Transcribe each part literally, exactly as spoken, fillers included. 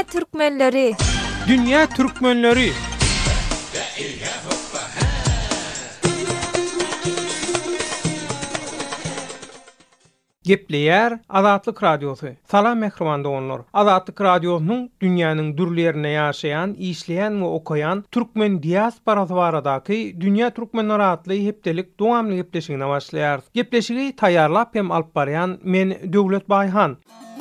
Dünya Türkmenleri. Dünya Türkmenleri. Gepleyer Azatlyk Radiosu. Salam mehriban doganlar. Azatlyk Radiosynyň dünýäniň dürlerine ýaşaýan, işleýän we okaýan türkmen diasporasy baradaky Dünya Türkmenleri adly hepdelik dowamly gepleşigine başlaýar. Gepleşigi taýýarlap hem alyp barýan men Döwlet Baýhan.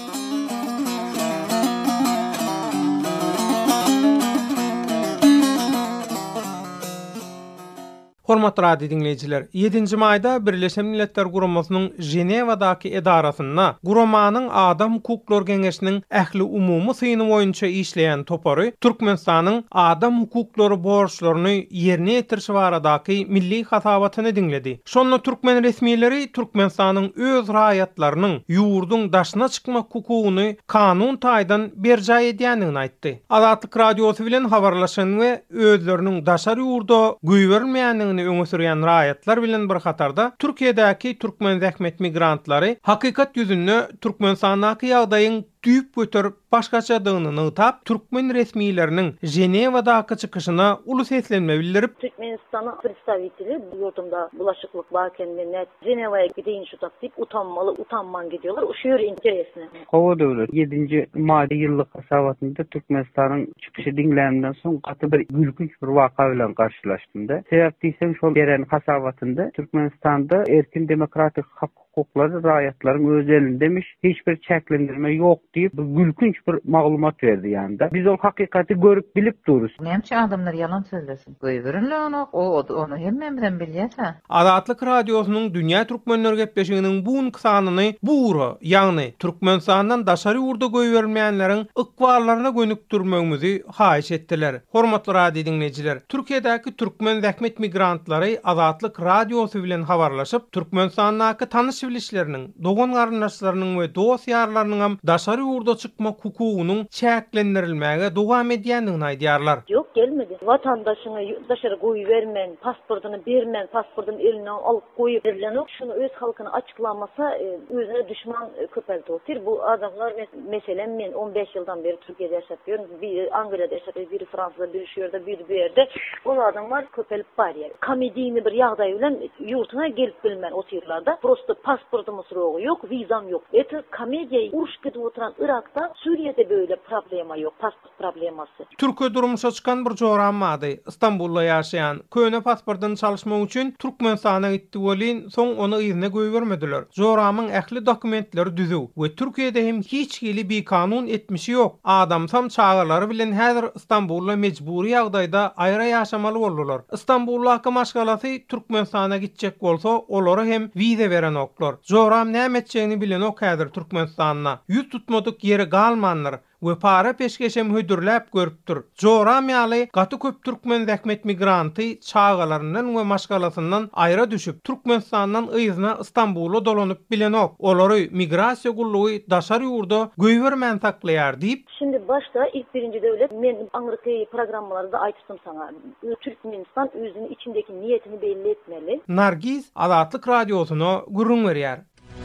Hormatly radio dinleyijiler, ýedinji maýda Birleşen Milletler Guramasynyň Jenewadaky edarasyna Guramanyň Adam Hukuklar Geňeşiniň ähli umumy syny boýunça işleýän topary Türkmenistanyň adam hukuklary borçlaryny ýerine ýetirişi baradaky milli hasabatyny dinledi. Şonda türkmen resmiýetleri Türkmenistanyň öz raýatlarynyň ýurdun daşyna çykmak hukugyny kanun taýdan berjay edýändigini aýtdy. Azatlyk Radiosu bilen habarlaşan we özleriniň daşary ýurda güýbermeýändigini öňe sürýän raýatlar bilen bir hatarda Türkiýedäki türkmen zähmet migrantlary hakykat ýüzünde Türkmenistanyň ýagdaýyň düýp götürüp başgaçadygyny nytap türkmen resmiýetleriniň Jenewadaky çykyşyna uly seslenme bildirip Türkmenistanyň predstaviteli ýurtymda bulaşıklyk barken net Jenewaya gideýin şu taýyp utanmaly utanman gidiyorlar. O şu ýer interesini. Hawa döwlet ýedinji maý ýyllyk hasabatynda Türkmenistanyň çykyşy diňlämden soň gaty bir gülkünç bir waka bilen karşılaşdym-da. Sebäp diýsem şol ýeren hasabatynda Türkmenistanda erkin demokratik hak hukuklary raýatlaryň öz elindemiş, hiç bir çeklendirme ýok diýip bir gülkünç bir maglumat berdi ýa-da. Biz ol hakykaty görüp bilip duruz. Näçe adamlar ýalan söýlesin. Goýberenler onu, o onu hemme bilen bilýärse. Azatlyk Radiosynyň Dünya Türkmenleri gepleşiginiň bu sanyny buğra, ýagny Türkmenistandan daşary ýurda goýbermeýänleriň ykbarlaryna gönükdirmegimizi haýyş etdiler. Hormatly radio dinleyijiler, Türkiýedäki türkmen zähmet migrantlary Azatlyk Radiosu bilen habarlaşyp Türkmenistanyň tanış bilişleriniň, dogan garyndaşlarynyň we dost ýarlarynyň daşary ýurda çykmak hukugynyň çäklendirilmäge dowam edýändigini aýdýarlar. Yok gelmedi. Vatandaşyňa daşary goýup bermen, pasportyny bermen, pasportyny eline alyp goýup berlen, şunu öz halkyna açyklamasa özüne düşman köpeldir. Bu adamlar meselen men on beş ýyldan beri Türkiýede ýaşap ýörüm. Bir Angliýada ýaşap, biri Fransada, biri şu ýerde, biri bu ýerde. O adamlar köpelip barýar. Komediyni bir ýagdaý bilen ýurtuna gelip bilmen o ýerlerde. Prosto pasportum soragy ýok, vizam ýok. Eti komediýa uruş gidip oturan Irak'ta, Suriye'de böyle problema yok, pasport probleması. Türkiye durmuşa çıkan bir joğranmadı. İstanbul'da yaşayan, köýne pasportunu çalışmak üçün Türkmenistan'a gitti bolin, son onu izne goýbermediler. Joğramın ähli dokumentleri düzü ve Türkiye'de hem hiç gili bir kanun etmişi yok. Adamsam çağırları bilen häzir İstanbul'da mecburi ýagdaýda aýra ýaşamaly boldular. İstanbul'da hakym aşgalasy Türkmenistan'a gitjek bolsa, olary hem vize beren oklar. Joğram näme etjegini bilen ok häzir Türkmenistan'a. Ýüz tutmadyk ýeri galmanlar we para peşkeşem hödürläp görüpdir. Joğram ýaly gaty köp türkmen zähmet migranty çağalaryndan we maşgalasyndan aýra düşüp Türkmenistandan ýyzyna İstanbul'a dolanyp bilenok. Olary migrasiýa gullugy daşary ýurda goýbermän saklaýar diýip. Şimdi başta ilk birinci devlet men Amerika programmalarında aýtdym sana. Türkmenistan özünün içindeki niyetini belli etmeli. Nargiz Azatlyk Radiosyna gurrun berýär.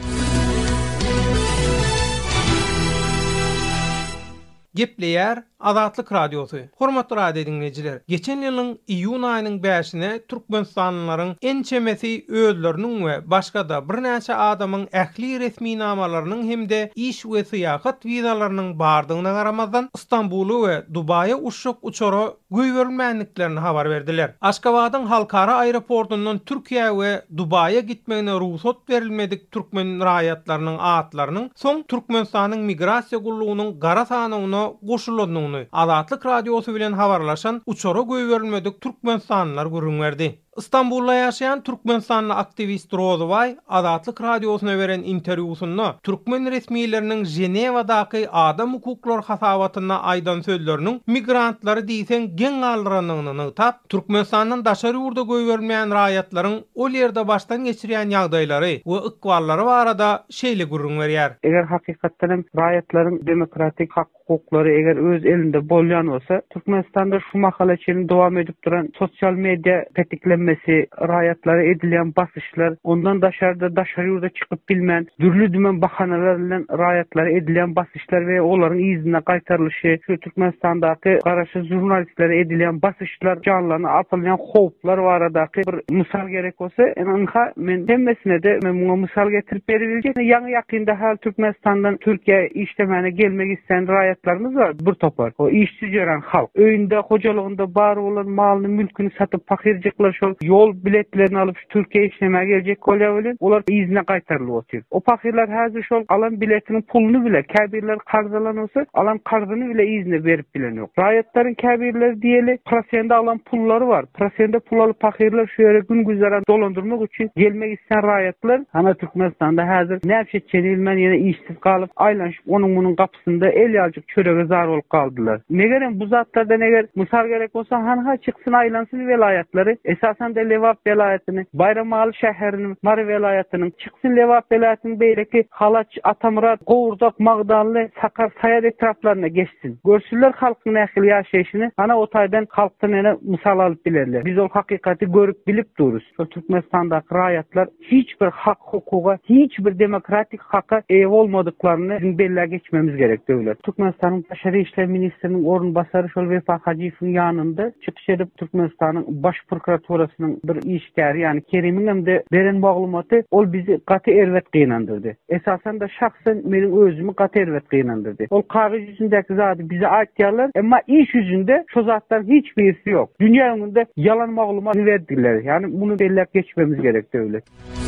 Gepleyer Azatlyk Radiosu. Hormatly radio dinleyijiler, geçen ýylyň iýun aýynyň beşine Türkmenistanlylaryň en çemesi özleriniň we başga da bir näçe adamyň ähli resmi namalarynyň hemde iş we syýahat wizalarynyň bardygyna garamazdan Istanbuly we Dubaýa uçak uçary goýbermänliklerini habar berdiler. Aşgabatyň halkara aeroportundan Türkiýe we Dubaýa gitmegine ruhsat berilmedik türkmen raýatlarynyň atlarynyň soň Türkmenistanyň migrasiýa gullugynyň gara sanyna goşulanyny Azatlyk Radiosu bilen habarlaşan uçara goýberilmedik türkmenstanlylar gurrun berdi. İstanbul'da yaşayan Türkmenistanlı aktivist Rozovay, Azatlyk Radiosuna veren interwýusunda Türkmen resmiýetleriniň Jenewadaky adam hukuklar hasabatyna aýdan sözleriniň migrantlary diýsen geň galdyranyny nytap, Türkmenistanyň daşary ýurda goýbermeýän raýatlaryň ol ýerde başdan geçirýän ýagdaýlary we ykbarlary barada şeýle gurrun berýär. Eger hakykatdan raýatlaryň demokratik hak hukuklary eger öz elinde bolýan bolsa, Türkmenistanda şu makalaçyny dowam edip duran sosial media petikleme hemmesi raýatlara edilen basışlar, ondan daşarda daşary ýurda çykyp bilmän, dürlü dümen bahanalar bilen raýatlara edilen basışlar we olaryň izine gaýtarylyşy, şu Türkmenistandaky garaşy jurnalistlere edilen basışlar, canlaryna atylýan howplar baradaky bir mysal gerek bolsa, enanha men hemmesine de men muňa mysal getirip beriljek. Ýa-ni ýakynda hal Türkmenistandan Türkiýe işlemene gelmek isteyen raýatlarymyz bar, bir topar. O işçi jören halk, öýünde, hojalygynda bar bolan malyny, mülküni satyp pakirjikler şol ýol biletlerini alyp Türkiýe işlemege geljek bolýar bilen, olar izine gaýtarylyp otyr. O pakirler häzir şol alan biletiniň pulunu bile, käbirler karzalansa, alan karzyny bile izine berip bilen ýok. Raýatlaryň käbirleri diýeli, prosende alan pullary bar. Prosende pul alyp pakirler şu ýere gün güzara dolandyrmak üçin gelmek isteyen raýatlar, ana Türkmenistanda häzir näçe çenilmen ýene işsiz galyp, aýlanşyp onuň munyň gapysynda el ýaljyk çörege zar bolup kaldylar. Negerem bu zatlarda neger mysal gerek bolsa, hanha çyksyn aýlansyn welaýatlary, esasen de Lewap welaýatyny, Bayramaly şäheriniň Mary welaýatynyň, çyksyn Lewap welaýatynyň beýleki Halaç, Atamrat, Gowurdak, Magdanly, Sakar, Saýat etraplaryna geçsin. Görsünler halkyň nähili ýaşaýyşyny, ana o taýdan halkdan ene mysal alyp bilerler. Biz ol hakykaty görüp bilip duruz. Şu Türkmenistandaky raýatlar hiç bir hak hukuga, hiç bir demokratik hakka eýe bolmadyklaryny bizim belli geçmemiz gerek döwlet. Türkmenistanyň Daşary işler ministriniň orunbasary şol Wefa Hajiýewiň ýanynda çykyş edip Türkmenistanyň baş prokuraturasynyň bir işgäri, ýani Kerimiň hemde beren maglumaty ol bizi gaty erwet gynandyrdy. Esasen de şahsen meniň özümi gaty erwet gynandyrdy. Ol kagaz ýüzündäki zady bize aýtýarlar, emma iş ýüzünde şo zatlar hiç birisi ýok. Dünýä ýüzünde yalan maglumat berdiler. Ýani muny belli geçmemiz gerek döwlet.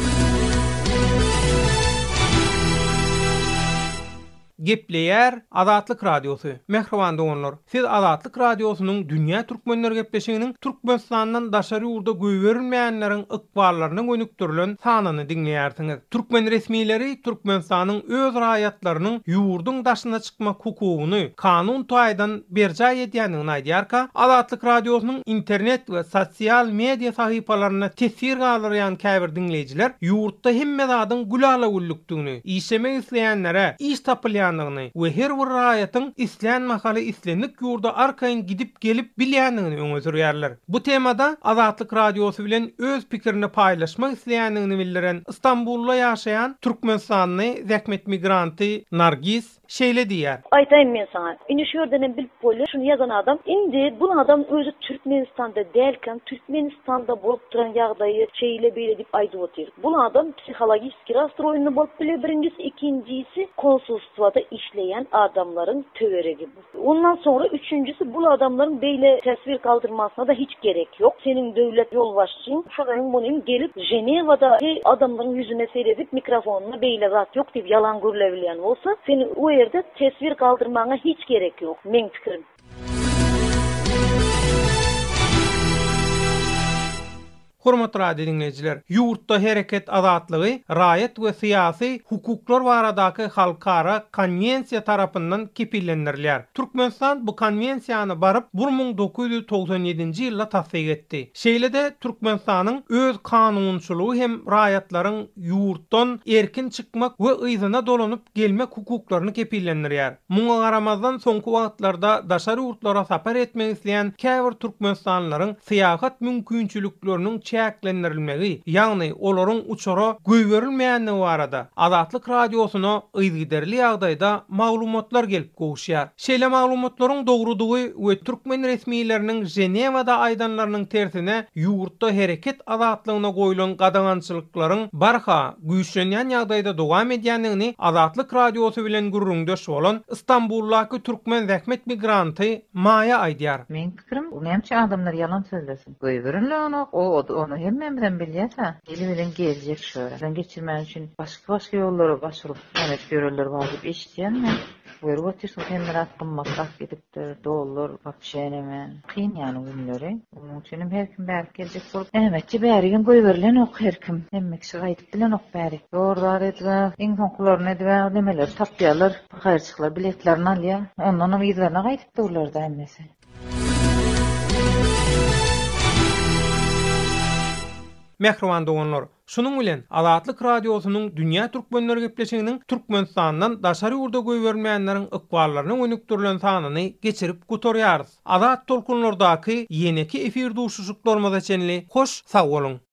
Gepleýär Azatlyk Radiosu. Mehriban doganlar, siz Azatlyk Radiosunyň dünýä türkmenleri gepleşiginiň Türkmenistandan daşary ýurda göýberilmeýänleriň ykballarynyň önüktirilen sanyny dinleýärsiňiz. Türkmen resmileri Türkmenistanyň öz raýatlarynyň ýurdun daşyna çykmak hukugyny kanun taýdan berjay edýändigini aýdýarka, Azatlyk Radiosunyň internet we sosial media sahypalaryna tesir galyrýan käbir dinleýijiler ýurtda hemme zadyň gulala güllükdigini, işlemek isleýänlere iş tapylýan we her bir raýatyň islen mahaly islenlik ýurda arkaýyn gidip gelip bilýändigini öňe sürýärler. Bu temada Azatlyk Radiosu bilen öz pikirini paýlaşmak isleýändigini bildiren Istanbulda ýaşaýan Türkmenistanyň zähmet migranty Nargis şeýle diýär. Aýtaýyn men sana. Indi şu ýerden bilip bolýar, şunu ýazan adam, indi bu adam özü Türkmenistanda dälken, Türkmenistanda bolup duran ýagdaýy şeýle beýle dip aýdyp otyr. Bu adam psixologik rastroýny bolup biler, birincisi, ikincisi konsulstwada işleyen adamların töweregi bu. Ondan sonra üçüncüsü bu adamların beyle tesvir kaldırmasına da hiç gerek yok. Senin devlet yolbaşçın şuranın bunun gelip Jeneva'da adamların yüzüne seyredip mikrofonuna beyle zat yok deyip yalan gürleyebilen olsa senin o yerde tesvir kaldırmana hiç gerek yok. Men fikrim. Hormatly radio dinleyijiler, ýurtda hereket azatlygy, raýat we syýasy hukuklar baradaky halkara konwensiýa tarapyndan kepillendirilýär. Türkmenistan bu konwensiýany baryp bir ming dokuz ýüz togsan ýedinji ýylda tassyk etdi. Şeýle-de Türkmenistanyň öz kanunçylygy hem raýatlaryň ýurtdan erkin çykmak we yzyna dolanyp gelmek hukuklaryny kepillendirýär. Muňa garamazdan soňky wagtlarda daşary ýurtlara sapar etmek isleýän käbir türkmenistanlylaryň syýahat mümkinçilikleriniň çäklendirilmegi, ýagny olaryň uçara göýberilmeýändigi barada Azatlyk Radiosuna ýygyderli ýagdaýda maglumatlar gelip gowşýar. Şeýle maglumatlaryň dogrudygy we türkmen resmiýetleriniň Jenewada aýdanlarynyň tersine ýurtda hereket azatlygyna goýulan gadagançylyklaryň barha güýçlenýän ýagdaýda dowam edýändigini Azatlyk Radiosu bilen gurrundaş bolan Istanbuldaky türkmen zähmet migranty Maya aýdýar. Men pikirim, bu nämçe adamlar ýalan sözlesin. Göýberilýän o onu hemmem bilen bilýärsa, eli bilen geljek şöyle. Ben geçirmän üçin başga başga ýollara başyryp, emet görürler bar diýip eşitýänmi? Görüp otursun hemmer atqym masraf edipdir, dollar, papşeneme. Kyn ýany günleri. Onuň üçin her kim bäri geljek bolup, emetçi bärigen goýberilen ok her kim. Hemmekçi gaýdyp bilen ok bäri. Ýordar edip, iň soňkularynı edip, demeler tapýarlar, gaýrçyklar biletlerini alýar. Ondan o ýerlerine gaýdyp durlar da hemmesi. Mehriban doganlar, Şunun bilen Azatlyk radiosynyň dünýä türkmenleri gepleşiginiň Türkmenistandan daşary ýurda goýbermeýänleriň ykballaryny önükdirilen sanyny geçirip gutorýarys. Azat tolkunlardaky ýeneki efir duşuşuklarymyza çenli hoş sag bolun.